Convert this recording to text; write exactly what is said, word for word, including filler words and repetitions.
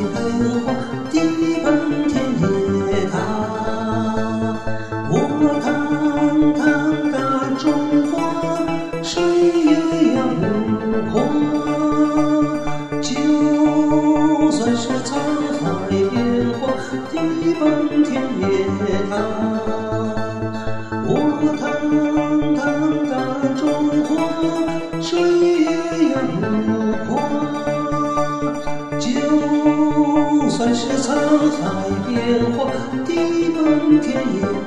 变化，地奔天也大。我堂堂大中华，谁也要不垮。就算是沧海变化，地奔天也大。我堂堂大中华，谁也要不垮。就算是沧海变化，地奔天也